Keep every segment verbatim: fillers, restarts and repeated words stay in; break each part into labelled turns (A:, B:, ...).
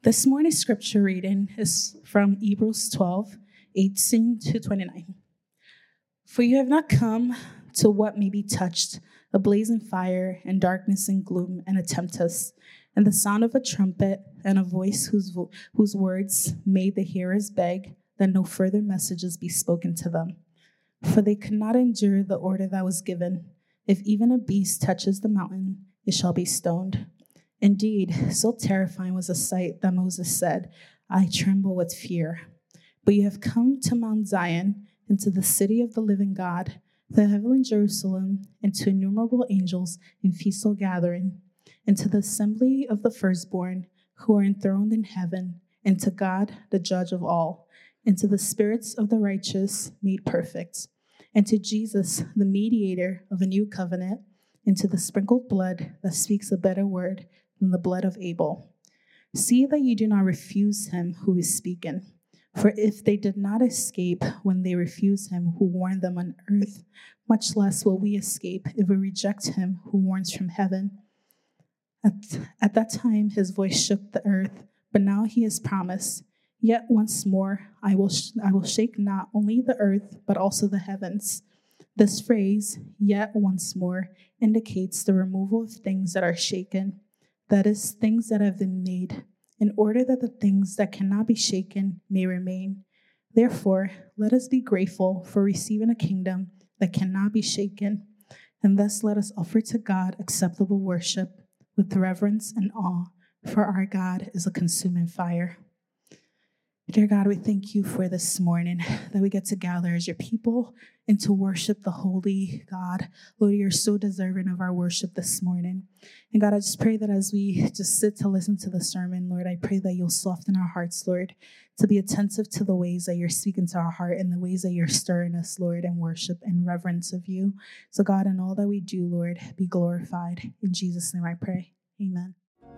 A: This morning's scripture reading is from Hebrews twelve, eighteen to twenty-nine. For you have not come to what may be touched, a blazing fire and darkness and gloom, and a tempest, and the sound of a trumpet and a voice whose, vo- whose words made the hearers beg that no further messages be spoken to them. For they could not endure the order that was given. If even a beast touches the mountain, it shall be stoned. Indeed, so terrifying was the sight that Moses said, I tremble with fear. But you have come to Mount Zion, and to the city of the living God, the heavenly Jerusalem, and to innumerable angels in feastal gathering, and to the assembly of the firstborn who are enthroned in heaven, and to God, the judge of all, and to the spirits of the righteous made perfect, and to Jesus, the mediator of a new covenant, and to the sprinkled blood that speaks a better word than the blood of Abel. See that you do not refuse him who is speaking. For if they did not escape when they refused him who warned them on earth, much less will we escape if we reject him who warns from heaven. At, at that time his voice shook the earth, but now he has promised, yet once more I will sh- I will shake not only the earth, but also the heavens. This phrase, yet once more, indicates the removal of things that are shaken, that is, things that have been made, in order that the things that cannot be shaken may remain. Therefore, let us be grateful for receiving a kingdom that cannot be shaken, and thus let us offer to God acceptable worship with reverence and awe, for our God is a consuming fire. Dear God, we thank you for this morning that we get to gather as your people and to worship the holy God. Lord, you're so deserving of our worship this morning. And God, I just pray that as we just sit to listen to the sermon, Lord, I pray that you'll soften our hearts, Lord, to be attentive to the ways that you're speaking to our heart and the ways that you're stirring us, Lord, in worship and reverence of you. So God, in all that we do, Lord, be glorified. In Jesus' name I pray. Amen.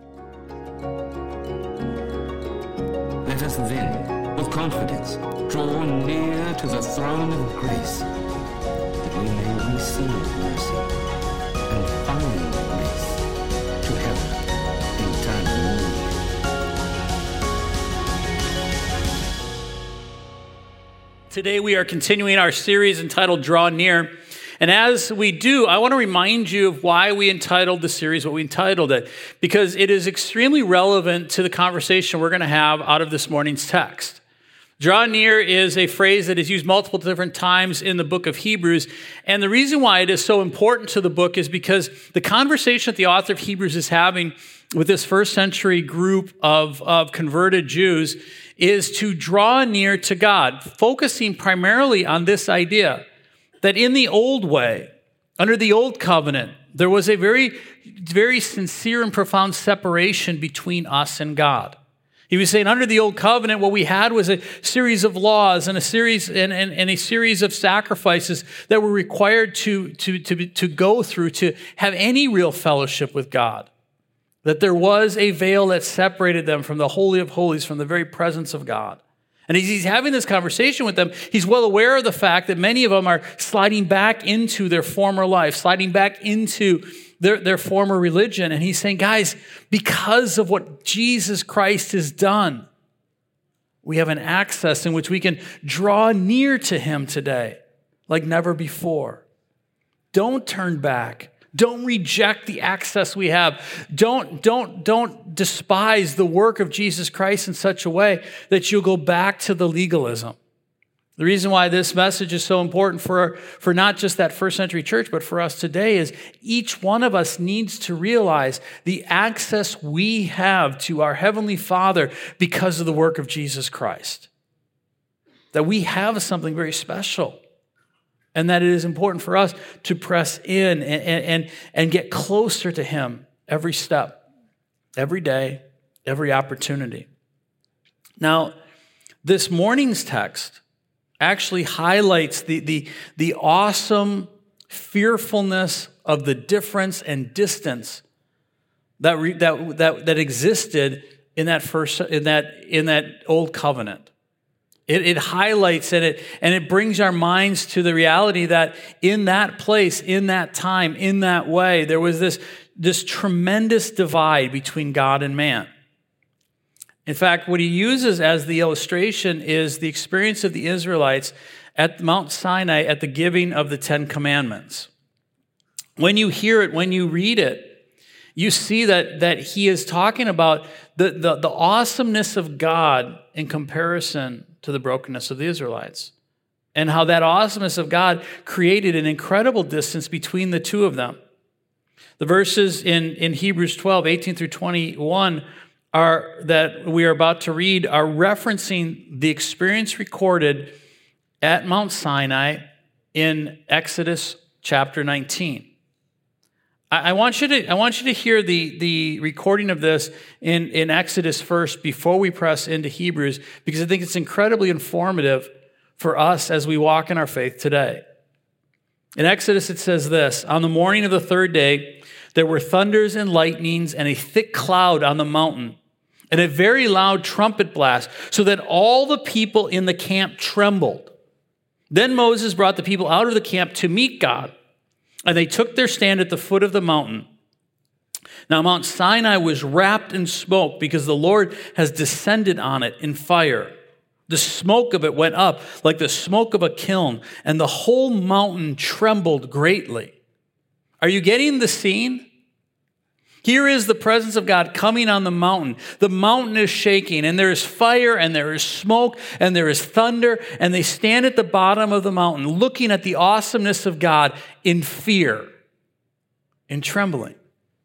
B: Let us then, with confidence, draw near to the throne of grace, that we may receive mercy and find grace to help in time of need.
C: Today we are continuing our series entitled Draw Near. And as we do, I want to remind you of why we entitled the series what we entitled it, because it is extremely relevant to the conversation we're going to have out of this morning's text. Draw near is a phrase that is used multiple different times in the book of Hebrews. And the reason why it is so important to the book is because the conversation that the author of Hebrews is having with this first century group of, of converted Jews is to draw near to God, focusing primarily on this idea that in the old way, under the old covenant, there was a very, very sincere and profound separation between us and God. He was saying under the old covenant, what we had was a series of laws and a series and, and, and a series of sacrifices that were required to, to, to, to go through to have any real fellowship with God. That there was a veil that separated them from the Holy of Holies, from the very presence of God. And as he's having this conversation with them, he's well aware of the fact that many of them are sliding back into their former life, sliding back into their, their former religion. And he's saying, guys, because of what Jesus Christ has done, we have an access in which we can draw near to him today like never before. Don't turn back. Don't reject the access we have. Don't, don't, don't despise the work of Jesus Christ in such a way that you'll go back to the legalism. The reason why this message is so important for, for not just that first century church, but for us today is each one of us needs to realize the access we have to our Heavenly Father because of the work of Jesus Christ. That we have something very special. And that it is important for us to press in and, and, and get closer to him every step, every day, every opportunity. Now, this morning's text actually highlights the, the, the awesome fearfulness of the difference and distance that, re, that, that, that existed in that first in that in that old covenant. It, it highlights and it, and it brings our minds to the reality that in that place, in that time, in that way, there was this, this tremendous divide between God and man. In fact, what he uses as the illustration is the experience of the Israelites at Mount Sinai at the giving of the Ten Commandments. When you hear it, when you read it, you see that, that he is talking about the, the, the awesomeness of God in comparison to the brokenness of the Israelites, and how that awesomeness of God created an incredible distance between the two of them. The verses in, in Hebrews twelve, eighteen through twenty-one are that we are about to read are referencing the experience recorded at Mount Sinai in Exodus chapter nineteen. I, I want you to I want you to hear the, the recording of this in, in Exodus first before we press into Hebrews, because I think it's incredibly informative for us as we walk in our faith today. In Exodus it says this: on the morning of the third day, there were thunders and lightnings and a thick cloud on the mountain, and a very loud trumpet blast, so that all the people in the camp trembled. Then Moses brought the people out of the camp to meet God, and they took their stand at the foot of the mountain. Now Mount Sinai was wrapped in smoke because the Lord has descended on it in fire. The smoke of it went up like the smoke of a kiln, and the whole mountain trembled greatly. Are you getting the scene? Here is the presence of God coming on the mountain. The mountain is shaking, and there is fire, and there is smoke, and there is thunder, and they stand at the bottom of the mountain looking at the awesomeness of God in fear, in trembling.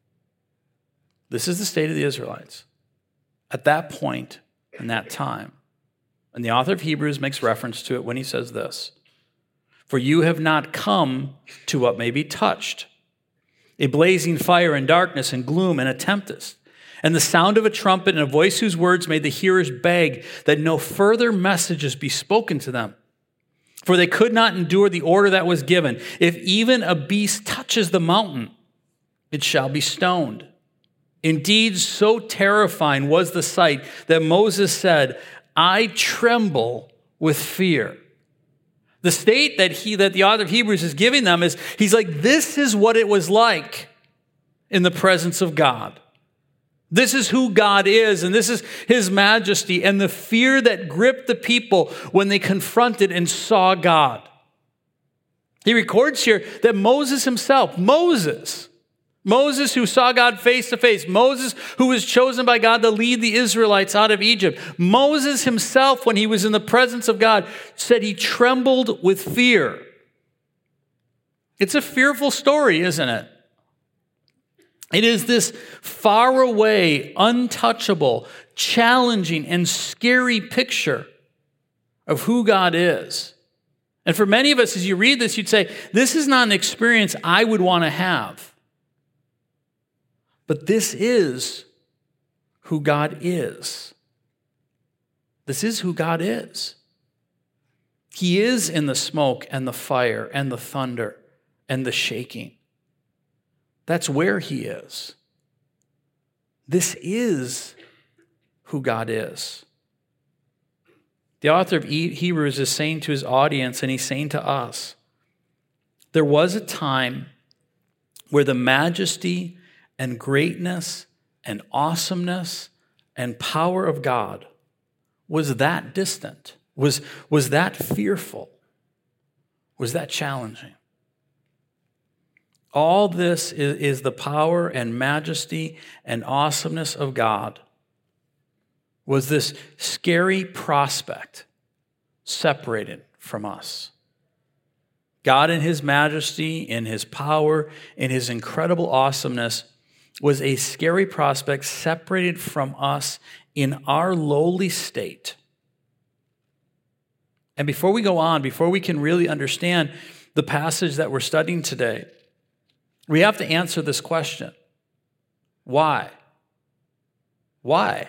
C: This is the state of the Israelites at that point in that time. And the author of Hebrews makes reference to it when he says this: for you have not come to what may be touched, a blazing fire and darkness and gloom and a tempest, and the sound of a trumpet and a voice whose words made the hearers beg that no further messages be spoken to them. For they could not endure the order that was given. If even a beast touches the mountain, it shall be stoned. Indeed, so terrifying was the sight that Moses said, I tremble with fear. The state that he that the author of Hebrews is giving them is, he's like, this is what it was like in the presence of God. This is who God is, and this is his majesty, and the fear that gripped the people when they confronted and saw God. He records here that Moses himself, Moses, Moses who saw God face to face, Moses who was chosen by God to lead the Israelites out of Egypt, Moses himself, when he was in the presence of God, said he trembled with fear. It's a fearful story, isn't it? It is this far away, untouchable, challenging, and scary picture of who God is. And for many of us, as you read this, you'd say, this is not an experience I would want to have. But this is who God is. This is who God is. He is in the smoke and the fire and the thunder and the shaking. That's where he is. This is who God is. The author of Hebrews is saying to his audience, and he's saying to us, there was a time where the majesty and greatness and awesomeness and power of God was that distant, was, was that fearful, was that challenging. All this is, is the power and majesty and awesomeness of God, was this scary prospect separated from us. God in his majesty, in his power, in his incredible awesomeness, was a scary prospect separated from us in our lowly state. And before we go on, before we can really understand the passage that we're studying today, we have to answer this question. Why? Why?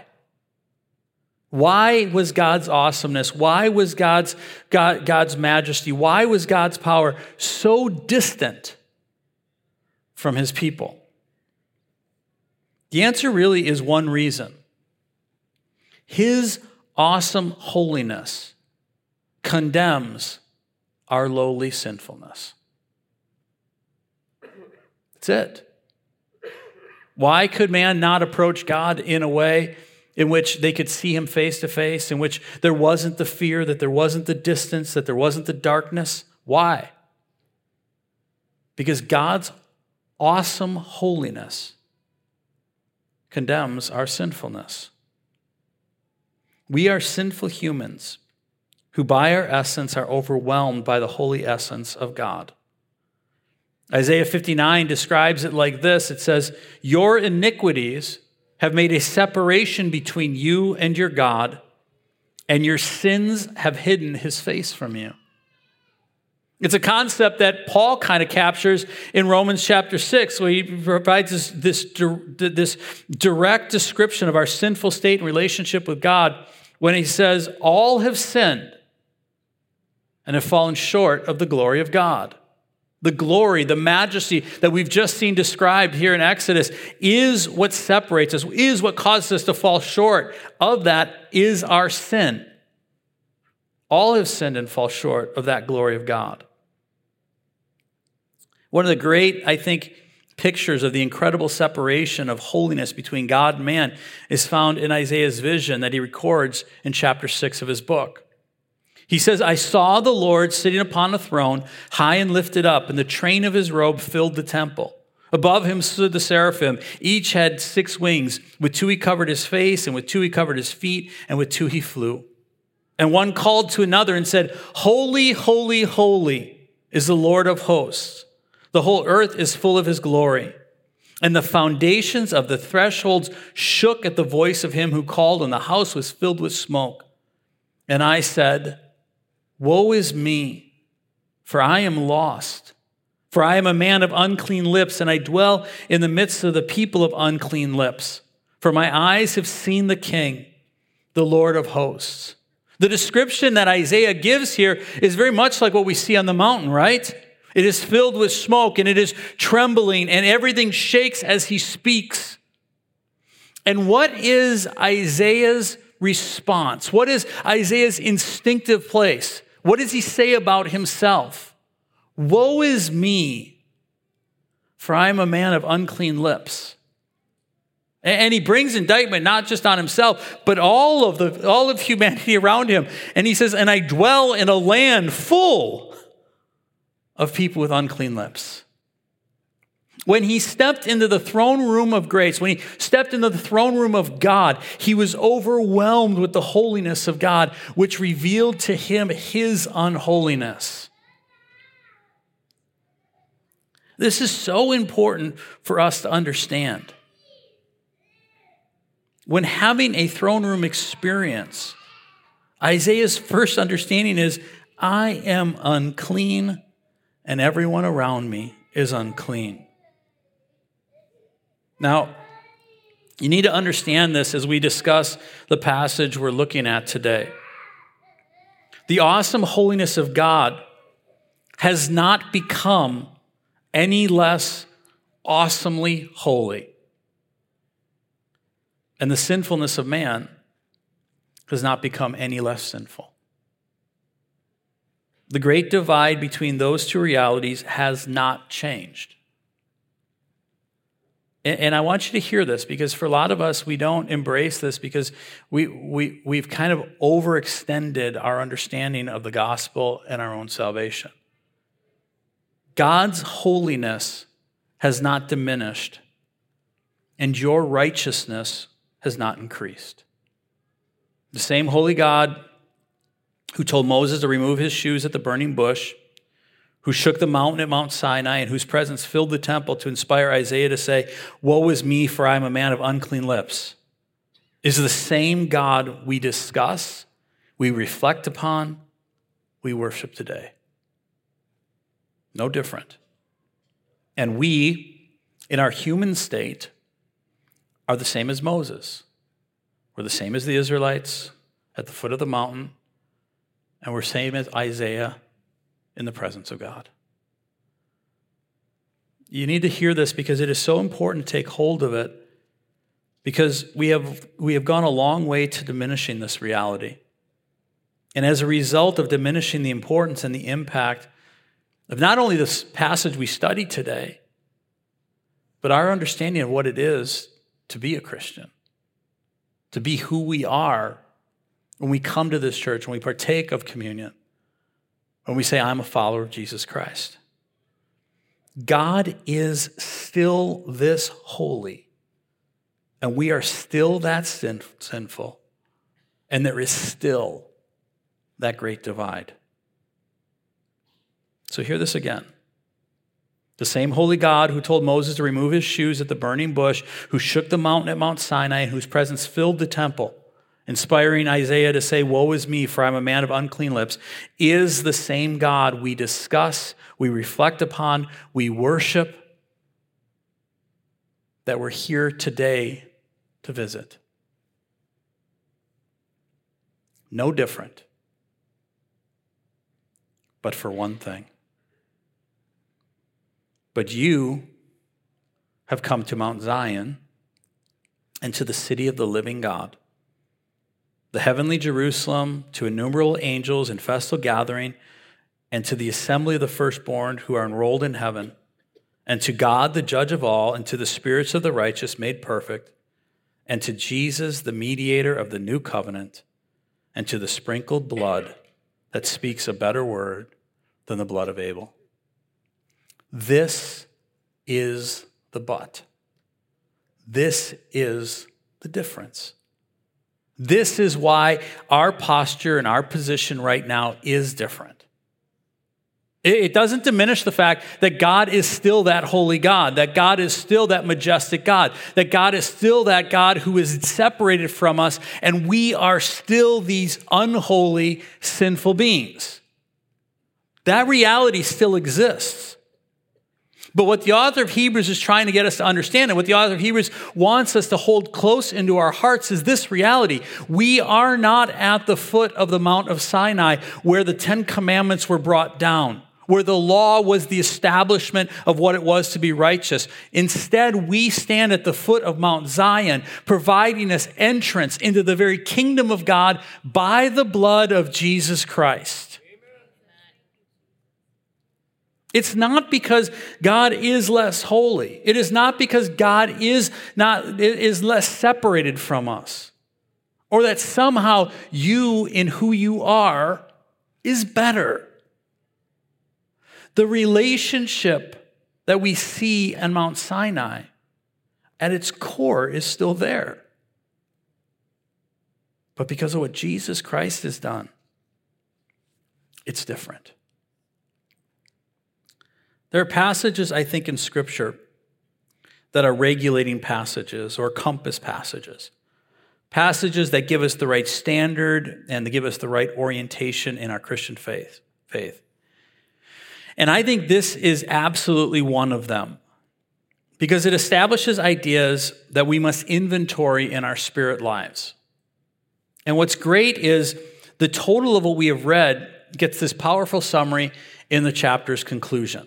C: Why was God's awesomeness, why was God's, God, God's majesty, why was God's power so distant from his people? The answer really is one reason. His awesome holiness condemns our lowly sinfulness. That's it. Why could man not approach God in a way in which they could see him face to face, in which there wasn't the fear, that there wasn't the distance, that there wasn't the darkness. Why? Because God's awesome holiness condemns our sinfulness. We are sinful humans who by our essence are overwhelmed by the holy essence of God. Isaiah fifty-nine describes it like this. It says, "Your iniquities have made a separation between you and your God, and your sins have hidden his face from you." It's a concept that Paul kind of captures in Romans chapter six, where he provides this, this, this direct description of our sinful state and relationship with God when he says, "All have sinned and have fallen short of the glory of God." The glory, the majesty that we've just seen described here in Exodus is what separates us, is what causes us to fall short of that, is our sin. All have sinned and fall short of that glory of God. One of the great, I think, pictures of the incredible separation of holiness between God and man is found in Isaiah's vision that he records in chapter six of his book. He says, "I saw the Lord sitting upon a throne, high and lifted up, and the train of his robe filled the temple. Above him stood the seraphim. Each had six wings. With two he covered his face, and with two he covered his feet, and with two he flew. And one called to another and said, 'Holy, holy, holy is the Lord of hosts. The whole earth is full of his glory.' And the foundations of the thresholds shook at the voice of him who called, and the house was filled with smoke. And I said, 'Woe is me, for I am lost. For I am a man of unclean lips, and I dwell in the midst of the people of unclean lips. For my eyes have seen the King, the Lord of hosts.'" The description that Isaiah gives here is very much like what we see on the mountain, right? It is filled with smoke, and it is trembling, and everything shakes as he speaks. And what is Isaiah's response? What is Isaiah's instinctive place? What does he say about himself? "Woe is me, for I am a man of unclean lips." And he brings indictment not just on himself, but all of the all of humanity around him. And he says, "And I dwell in a land full of people with unclean lips." When he stepped into the throne room of grace, when he stepped into the throne room of God, he was overwhelmed with the holiness of God, which revealed to him his unholiness. This is so important for us to understand. When having a throne room experience, Isaiah's first understanding is, "I am unclean, and everyone around me is unclean." Now, you need to understand this as we discuss the passage we're looking at today. The awesome holiness of God has not become any less awesomely holy. And the sinfulness of man has not become any less sinful. The great divide between those two realities has not changed. And I want you to hear this, because for a lot of us, we don't embrace this because we, we, we've kind of overextended our understanding of the gospel and our own salvation. God's holiness has not diminished, and your righteousness has not increased. The same holy God who told Moses to remove his shoes at the burning bush, who shook the mountain at Mount Sinai, and whose presence filled the temple to inspire Isaiah to say, "Woe is me, for I am a man of unclean lips," is the same God we discuss, we reflect upon, we worship today. No different. And we, in our human state, are the same as Moses. We're the same as the Israelites at the foot of the mountain, and we're the same as Isaiah in the presence of God. You need to hear this because it is so important to take hold of it, because we have we have gone a long way to diminishing this reality. And as a result of diminishing the importance and the impact of not only this passage we studied today, but our understanding of what it is to be a Christian. to be who we are when we come to this church, when we partake of communion, when we say, I'm a follower of Jesus Christ. God is still this holy, and we are still that sin- sinful, and there is still that great divide. So hear this again. The same holy God who told Moses to remove his shoes at the burning bush, who shook the mountain at Mount Sinai, and whose presence filled the temple, inspiring Isaiah to say, woe is me, for I'm a man of unclean lips, is the same God we discuss, we reflect upon, we worship, that we're here today to visit. No different, but for one thing. But you have come to Mount Zion and to the city of the living God, the heavenly Jerusalem, to innumerable angels in festal gathering, and to the assembly of the firstborn who are enrolled in heaven, and to God, the judge of all, and to the spirits of the righteous made perfect, and to Jesus, the mediator of the new covenant, and to the sprinkled blood that speaks a better word than the blood of Abel. This is the but. This is the difference. This is why our posture and our position right now is different. It doesn't diminish the fact that God is still that holy God, that God is still that majestic God, that God is still that God who is separated from us, and we are still these unholy, sinful beings. That reality still exists. But what the author of Hebrews is trying to get us to understand, and what the author of Hebrews wants us to hold close into our hearts, is this reality. We are not at the foot of the Mount of Sinai where the Ten Commandments were brought down, where the law was the establishment of what it was to be righteous. Instead, we stand at the foot of Mount Zion, providing us entrance into the very kingdom of God by the blood of Jesus Christ. It's not because God is less holy. It is not because God is not is less separated from us, or that somehow you in who you are is better. The relationship that we see on Mount Sinai, at its core, is still there. But because of what Jesus Christ has done, it's different. There are passages, I think, in Scripture that are regulating passages or compass passages. Passages that give us the right standard and that give us the right orientation in our Christian faith. faith. And I think this is absolutely one of them, because it establishes ideas that we must inventory in our spirit lives. And what's great is the total of what we have read gets this powerful summary in the chapter's conclusion.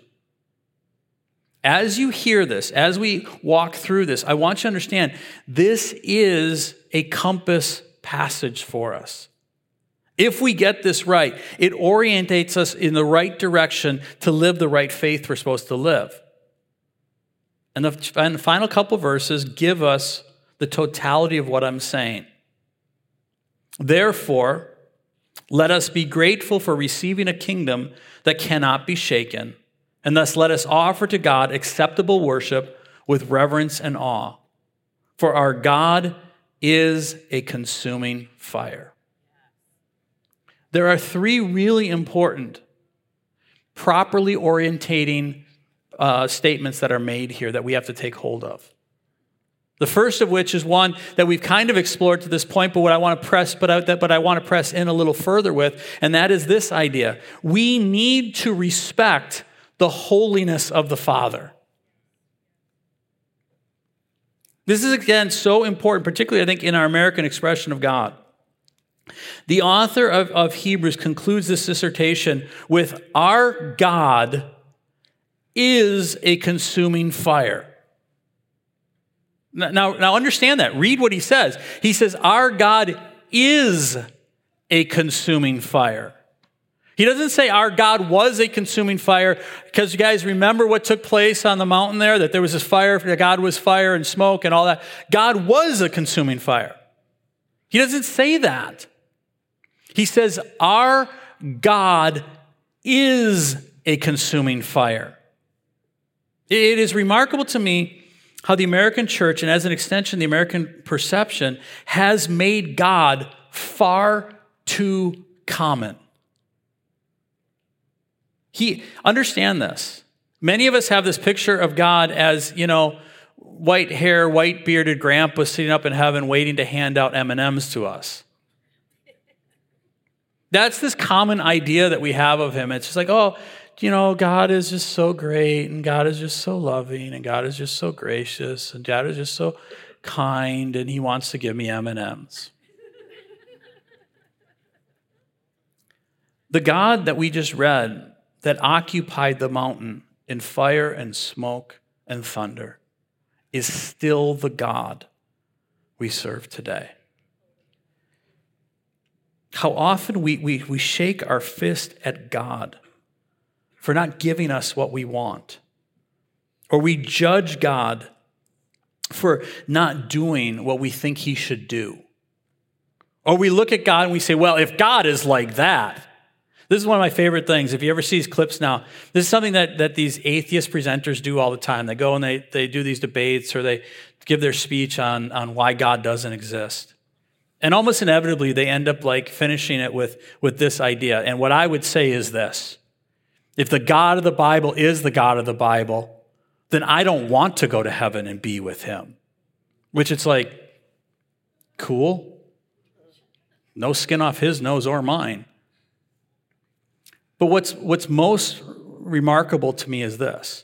C: As you hear this, as we walk through this, I want you to understand this is a compass passage for us. If we get this right, it orientates us in the right direction to live the right faith we're supposed to live. And the, and the final couple verses give us the totality of what I'm saying. Therefore, let us be grateful for receiving a kingdom that cannot be shaken, and thus let us offer to God acceptable worship with reverence and awe. For our God is a consuming fire. There are three really important, properly orientating uh, statements that are made here that we have to take hold of. The first of which is one that we've kind of explored to this point, but what I want to press, but I, but I want to press in a little further with, and that is this idea. We need to respect the holiness of the Father. This is, again, so important, particularly, I think, in our American expression of God. The author of, of Hebrews concludes this dissertation with, our God is a consuming fire. Now, now understand that. Read what he says. He says, our God is a consuming fire. He doesn't say our God was a consuming fire, because you guys remember what took place on the mountain there, that there was this fire, God was fire and smoke and all that. God was a consuming fire. He doesn't say that. He says, our God is a consuming fire. It is remarkable to me how the American church, and as an extension, the American perception, has made God far too common. He, understand this. Many of us have this picture of God as, you know, white hair, white bearded grandpa sitting up in heaven waiting to hand out M and M's to us. That's this common idea that we have of him. It's just like, oh, you know, God is just so great, and God is just so loving, and God is just so gracious, and God is just so kind, and he wants to give me M and M's. The God that we just read, that occupied the mountain in fire and smoke and thunder, is still the God we serve today. How often we, we, we shake our fist at God for not giving us what we want. Or we judge God for not doing what we think he should do. Or we look at God and we say, well, if God is like that. This is one of my favorite things. If you ever see these clips now, this is something that, that these atheist presenters do all the time. They go and they, they do these debates, or they give their speech on, on why God doesn't exist. And almost inevitably, they end up like finishing it with, with this idea. And what I would say is this: if the God of the Bible is the God of the Bible, then I don't want to go to heaven and be with him. Which it's like, cool. No skin off his nose or mine. But what's, what's most remarkable to me is this.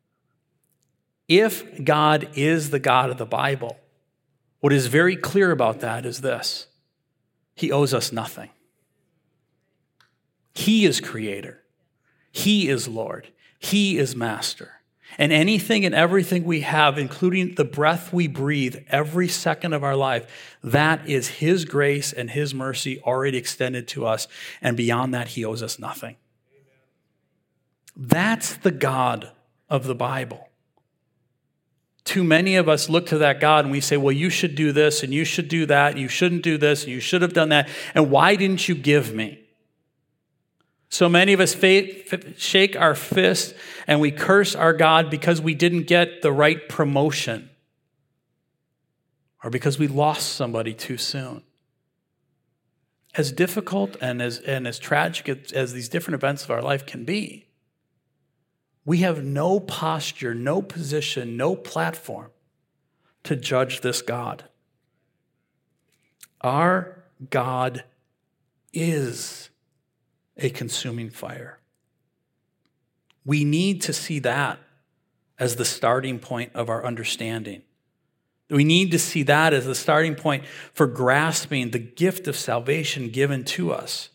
C: If God is the God of the Bible, what is very clear about that is this: he owes us nothing. He is creator. He is Lord. He is master. And anything and everything we have, including the breath we breathe every second of our life, that is his grace and his mercy already extended to us. And beyond that, he owes us nothing. That's the God of the Bible. Too many of us look to that God and we say, well, you should do this and you should do that. And you shouldn't do this and you should have done that. And why didn't you give me? So many of us shake our fist and we curse our God because we didn't get the right promotion, or because we lost somebody too soon. As difficult and as, and as tragic as these different events of our life can be, we have no posture, no position, no platform to judge this God. Our God is a consuming fire. We need to see that as the starting point of our understanding. We need to see that as the starting point for grasping the gift of salvation given to us.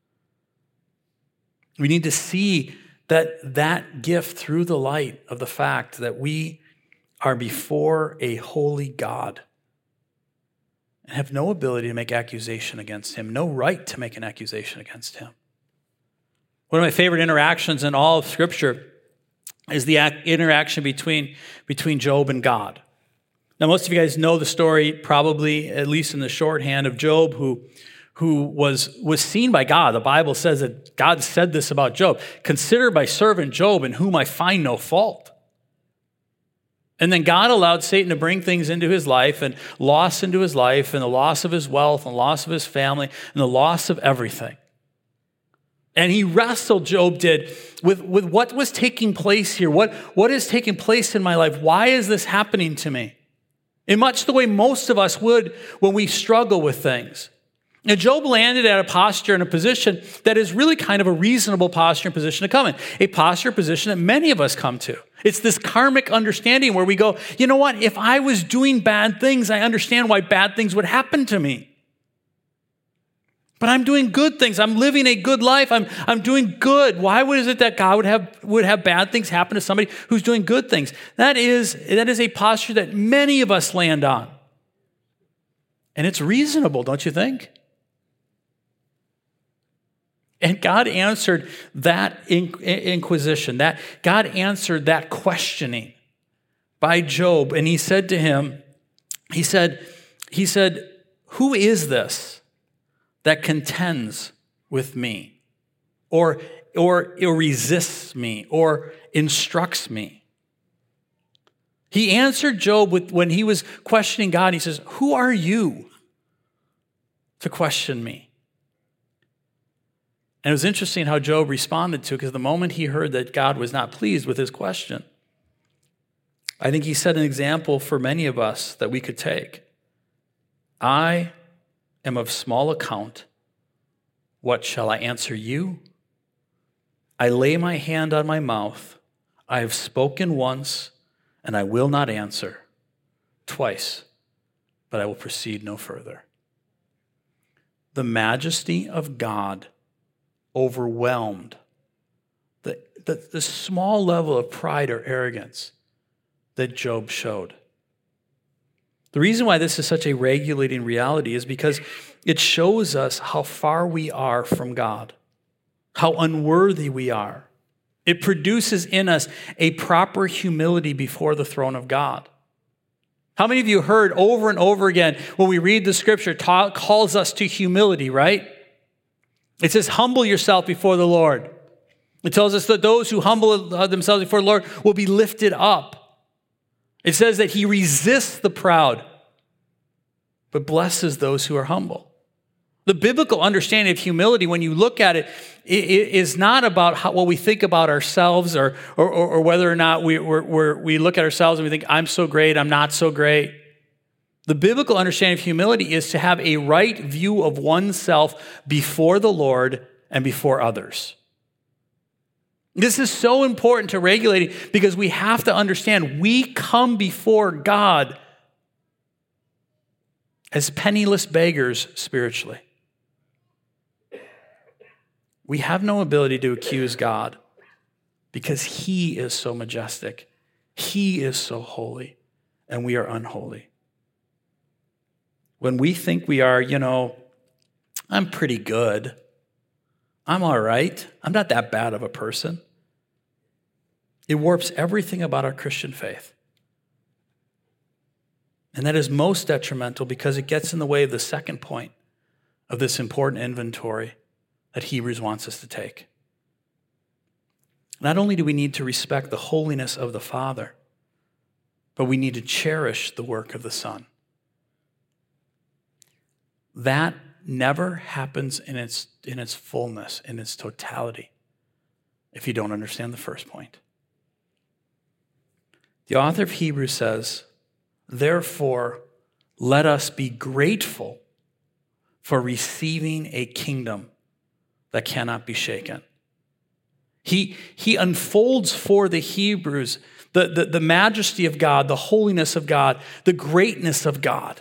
C: We need to see that that gift through the light of the fact that we are before a holy God and have no ability to make accusation against him, no right to make an accusation against him. One of my favorite interactions in all of Scripture is the interaction between, between Job and God. Now, most of you guys know the story, probably, at least in the shorthand, of Job, who, who was, was seen by God. The Bible says that God said this about Job: "Consider my servant Job, in whom I find no fault." And then God allowed Satan to bring things into his life, and loss into his life, and the loss of his wealth, and the loss of his family, and the loss of everything. And he wrestled, Job did, with, with what was taking place here. What, what is taking place in my life? Why is this happening to me? In much the way most of us would when we struggle with things. Now, Job landed at a posture and a position that is really kind of a reasonable posture and position to come in. A posture position that many of us come to. It's this karmic understanding where we go, you know what? If I was doing bad things, I understand why bad things would happen to me. But I'm doing good things. I'm living a good life. I'm, I'm doing good. Why is it that God would have, would have bad things happen to somebody who's doing good things? That is, that is a posture that many of us land on. And it's reasonable, don't you think? And God answered that inquisition. That God answered that questioning by Job. And he said to him, he said, he said, who is this that contends with me or, or, or resists me or instructs me? He answered Job with, when he was questioning God, he says, who are you to question me? And it was interesting how Job responded to it, because the moment he heard that God was not pleased with his question, I think he set an example for many of us that we could take. I am of small account. What shall I answer you? I lay my hand on my mouth. I have spoken once, and I will not answer. Twice, but I will proceed no further. The majesty of God overwhelmed the, the, the small level of pride or arrogance that Job showed. The reason why this is such a regulating reality is because it shows us how far we are from God, how unworthy we are. It produces in us a proper humility before the throne of God. How many of you heard over and over again when we read the scripture, ta- calls us to humility, right? It says, humble yourself before the Lord. It tells us that those who humble themselves before the Lord will be lifted up. It says that he resists the proud, but blesses those who are humble. The biblical understanding of humility, when you look at it, is not about how, what we think about ourselves or, or, or whether or not we, we're, we're, we look at ourselves and we think, I'm so great, I'm not so great. The biblical understanding of humility is to have a right view of oneself before the Lord and before others. This is so important to regulating because we have to understand we come before God as penniless beggars spiritually. We have no ability to accuse God because he is so majestic. He is so holy, and we are unholy. When we think we are, you know, I'm pretty good. I'm all right. I'm not that bad of a person. It warps everything about our Christian faith. And that is most detrimental because it gets in the way of the second point of this important inventory that Hebrews wants us to take. Not only do we need to respect the holiness of the Father, but we need to cherish the work of the Son. That never happens in its, in its fullness, in its totality, if you don't understand the first point. The author of Hebrews says, therefore, let us be grateful for receiving a kingdom that cannot be shaken. He, he unfolds for the Hebrews the, the, the majesty of God, the holiness of God, the greatness of God,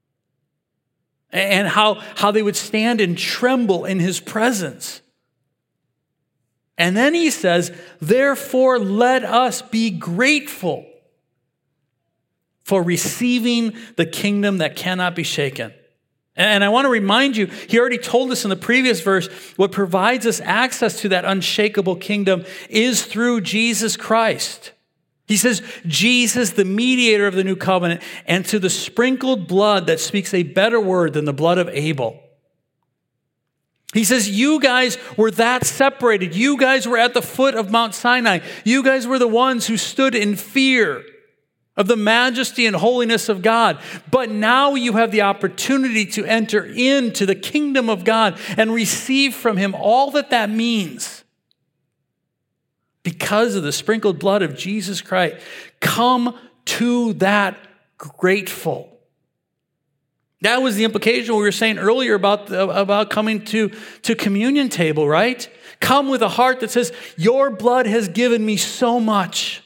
C: and how, how they would stand and tremble in his presence. And then he says, therefore, let us be grateful for receiving the kingdom that cannot be shaken. And I want to remind you, he already told us in the previous verse, what provides us access to that unshakable kingdom is through Jesus Christ. He says, Jesus, the mediator of the new covenant, and to the sprinkled blood that speaks a better word than the blood of Abel. He says, you guys were that separated. You guys were at the foot of Mount Sinai. You guys were the ones who stood in fear of the majesty and holiness of God. But now you have the opportunity to enter into the kingdom of God and receive from him all that that means. Because of the sprinkled blood of Jesus Christ, come to that grateful. That was the implication we were saying earlier about, about coming to, to communion table, right? Come with a heart that says, your blood has given me so much.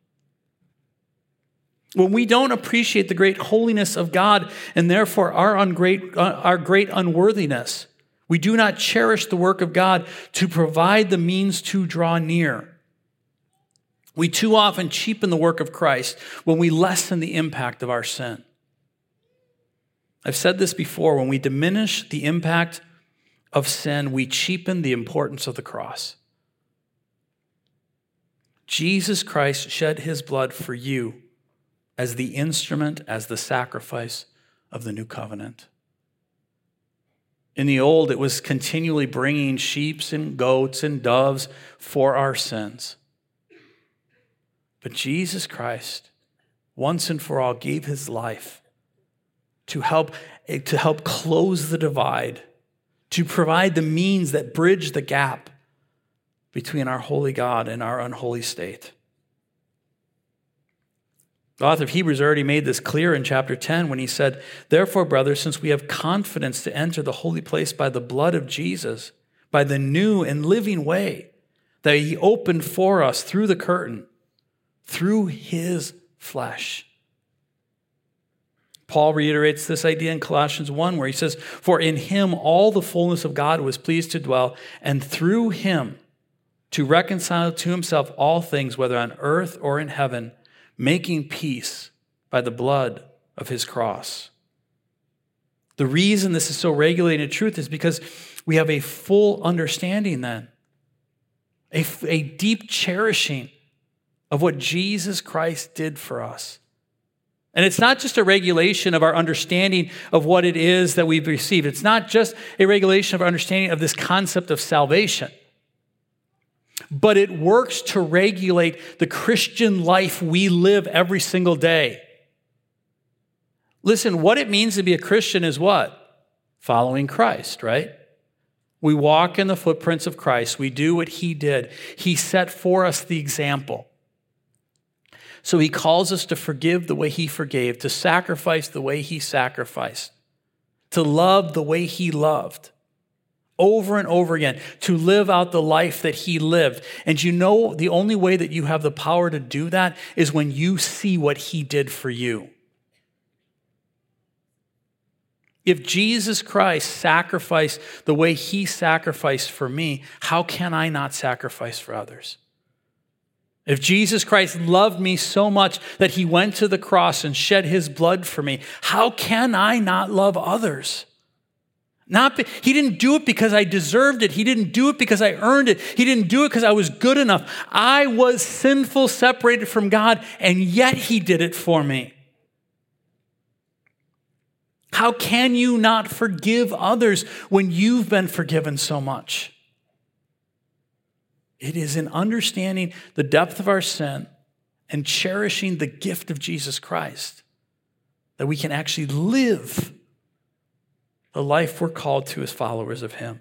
C: When we don't appreciate the great holiness of God and therefore our, ungreat, our great unworthiness, we do not cherish the work of God to provide the means to draw near. We too often cheapen the work of Christ when we lessen the impact of our sin. I've said this before, when we diminish the impact of sin, we cheapen the importance of the cross. Jesus Christ shed his blood for you as the instrument, as the sacrifice of the new covenant. In the old, it was continually bringing sheep and goats and doves for our sins. But Jesus Christ, once and for all, gave his life to help, to help close the divide, to provide the means that bridge the gap between our holy God and our unholy state. The author of Hebrews already made this clear in chapter ten when he said, "Therefore, brothers, since we have confidence to enter the holy place by the blood of Jesus, by the new and living way that he opened for us through the curtain, through his flesh." Paul reiterates this idea in Colossians one, where he says, "For in him all the fullness of God was pleased to dwell, and through him to reconcile to himself all things, whether on earth or in heaven, making peace by the blood of his cross." The reason this is so regulated truth is because we have a full understanding then, a, a deep cherishing of what Jesus Christ did for us. And it's not just a regulation of our understanding of what it is that we've received. It's not just a regulation of our understanding of this concept of salvation. But it works to regulate the Christian life we live every single day. Listen, what it means to be a Christian is what? Following Christ, right? We walk in the footprints of Christ. We do what he did. He set for us the example. So he calls us to forgive the way he forgave, to sacrifice the way he sacrificed, to love the way he loved, over and over again, to live out the life that he lived. And you know, the only way that you have the power to do that is when you see what he did for you. If Jesus Christ sacrificed the way he sacrificed for me, how can I not sacrifice for others? If Jesus Christ loved me so much that he went to the cross and shed his blood for me, how can I not love others? Not be, he didn't do it because I deserved it. He didn't do it because I earned it. He didn't do it because I was good enough. I was sinful, separated from God, and yet he did it for me. How can you not forgive others when you've been forgiven so much? It is in understanding the depth of our sin and cherishing the gift of Jesus Christ that we can actually live the life we're called to as followers of him.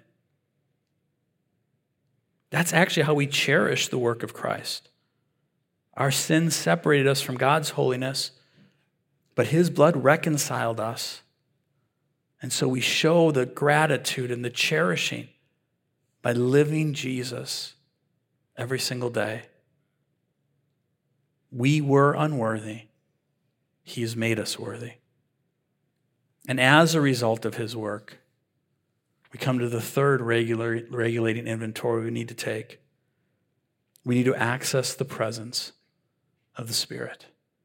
C: That's actually how we cherish the work of Christ. Our sins separated us from God's holiness, but his blood reconciled us. And so we show the gratitude and the cherishing by living Jesus every single day. We were unworthy. He has made us worthy. And as a result of his work, we come to the third regular, regulating inventory we need to take. We need to access the presence of the Spirit.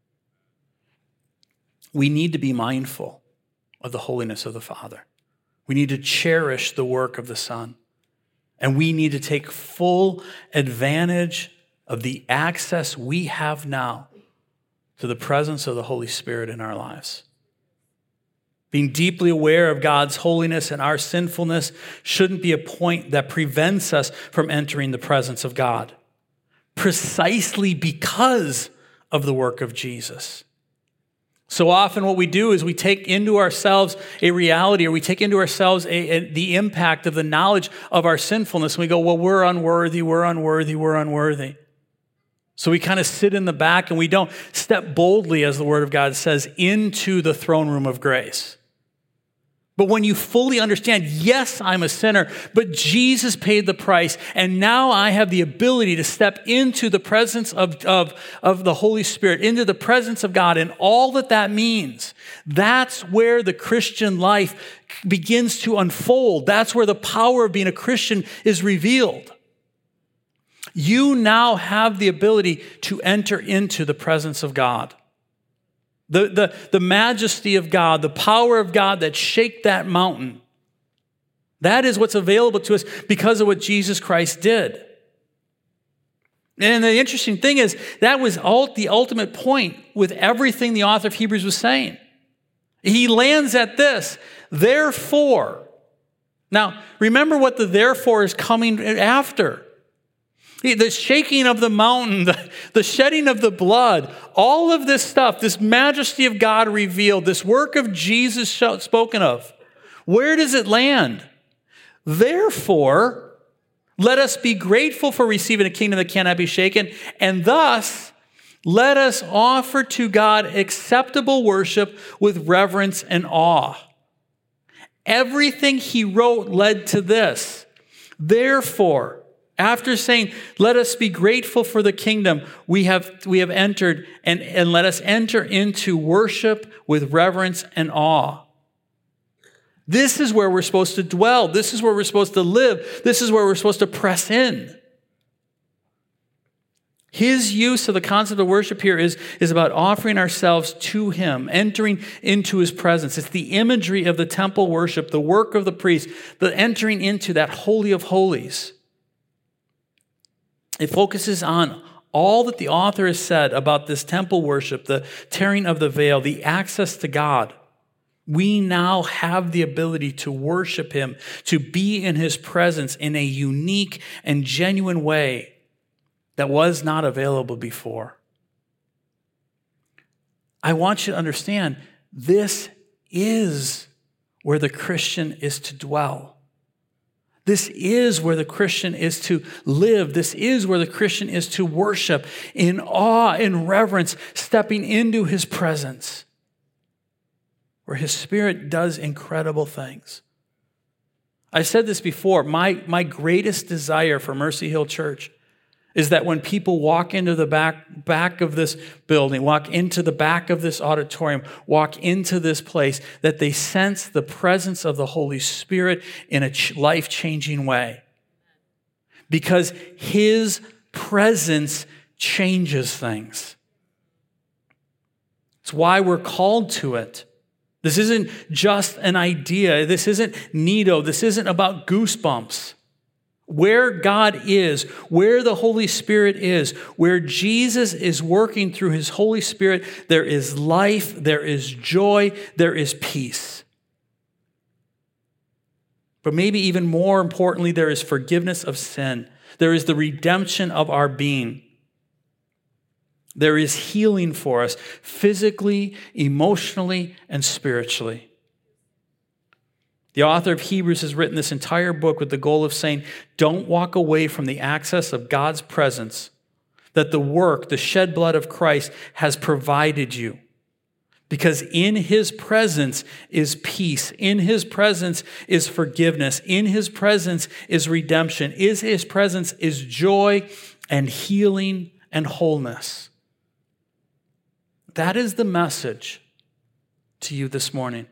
C: We need to be mindful of the holiness of the Father. We need to cherish the work of the Son. And we need to take full advantage of the access we have now to the presence of the Holy Spirit in our lives. Being deeply aware of God's holiness and our sinfulness shouldn't be a point that prevents us from entering the presence of God, precisely because of the work of Jesus. So often what we do is we take into ourselves a reality, or we take into ourselves a, a, the impact of the knowledge of our sinfulness. And we go, well, we're unworthy, we're unworthy, we're unworthy. So we kind of sit in the back and we don't step boldly, as the Word of God says, into the throne room of grace. But when you fully understand, yes, I'm a sinner, but Jesus paid the price, and now I have the ability to step into the presence of, of, of the Holy Spirit, into the presence of God, and all that that means. That's where the Christian life begins to unfold. That's where the power of being a Christian is revealed. You now have the ability to enter into the presence of God. The, the, the majesty of God, the power of God that shake that mountain. That is what's available to us because of what Jesus Christ did. And the interesting thing is, that was all, the ultimate point with everything the author of Hebrews was saying. He lands at this. Therefore, Now, remember what the therefore is coming after. The shaking of the mountain, the, the shedding of the blood, all of this stuff, this majesty of God revealed, this work of Jesus spoken of. Where does it land? Therefore, let us be grateful for receiving a kingdom that cannot be shaken, and thus let us offer to God acceptable worship with reverence and awe. Everything he wrote led to this. Therefore, after saying, let us be grateful for the kingdom, we have, we have entered, and, and let us enter into worship with reverence and awe. This is where we're supposed to dwell. This is where we're supposed to live. This is where we're supposed to press in. His use of the concept of worship here is, is about offering ourselves to him, entering into his presence. It's the imagery of the temple worship, the work of the priest, the entering into that holy of holies. It focuses on all that the author has said about this temple worship, the tearing of the veil, the access to God. We now have the ability to worship him, to be in his presence in a unique and genuine way that was not available before. I want you to understand, this is where the Christian is to dwell. This is where the Christian is to live. This is where the Christian is to worship in awe and reverence, stepping into his presence, where his Spirit does incredible things. I've said this before. My, my greatest desire for Mercy Hill Church is that when people walk into the back, back of this building, walk into the back of this auditorium, walk into this place, that they sense the presence of the Holy Spirit in a life-changing way. Because his presence changes things. It's why we're called to it. This isn't just an idea. This isn't neato. This isn't about goosebumps. Where God is, where the Holy Spirit is, where Jesus is working through his Holy Spirit, there is life, there is joy, there is peace. But maybe even more importantly, there is forgiveness of sin. There is the redemption of our being. There is healing for us physically, emotionally, and spiritually. The author of Hebrews has written this entire book with the goal of saying, don't walk away from the access of God's presence that the work, the shed blood of Christ has provided you. Because in his presence is peace. In his presence is forgiveness. In his presence is redemption. In his presence is joy and healing and wholeness. That is the message to you this morning.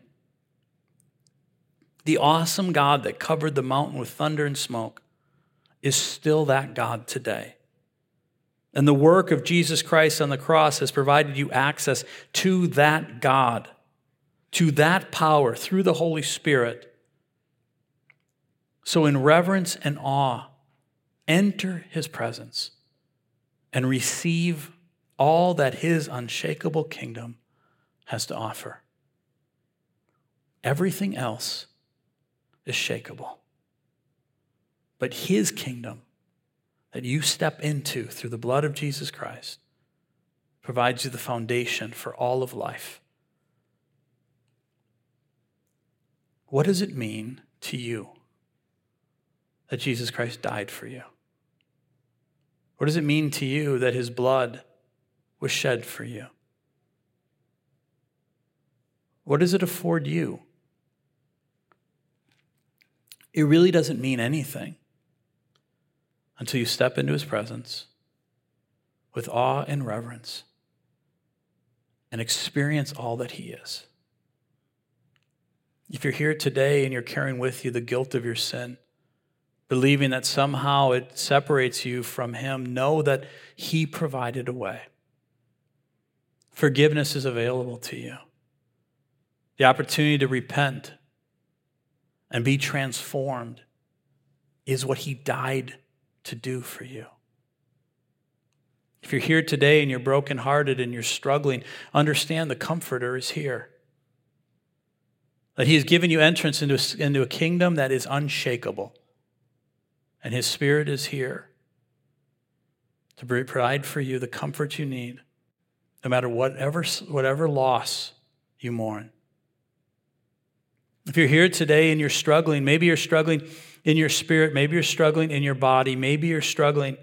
C: The awesome God that covered the mountain with thunder and smoke is still that God today. And the work of Jesus Christ on the cross has provided you access to that God, to that power through the Holy Spirit. So in reverence and awe, enter his presence and receive all that his unshakable kingdom has to offer. Everything else is shakeable. But his kingdom that you step into through the blood of Jesus Christ provides you the foundation for all of life. What does it mean to you that Jesus Christ died for you? What does it mean to you that his blood was shed for you? What does it afford you? It really doesn't mean anything until you step into his presence with awe and reverence and experience all that he is. If you're here today and you're carrying with you the guilt of your sin, believing that somehow it separates you from him, know that he provided a way. Forgiveness is available to you. The opportunity to repent and be transformed is what he died to do for you. If you're here today and you're brokenhearted and you're struggling, understand the Comforter is here. That he has given you entrance into a, into a kingdom that is unshakable. And his Spirit is here to provide for you the comfort you need, no matter whatever, whatever loss you mourn. If you're here today and you're struggling, maybe you're struggling in your spirit, maybe you're struggling in your body, maybe you're struggling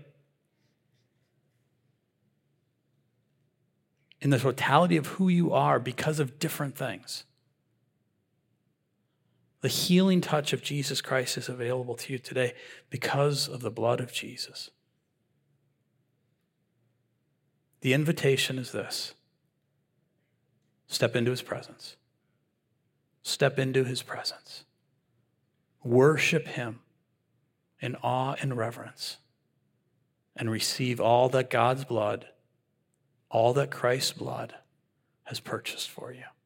C: in the totality of who you are because of different things. The healing touch of Jesus Christ is available to you today because of the blood of Jesus. The invitation is this: step into his presence. Step into his presence. Worship him in awe and reverence, and receive all that God's blood, all that Christ's blood has purchased for you.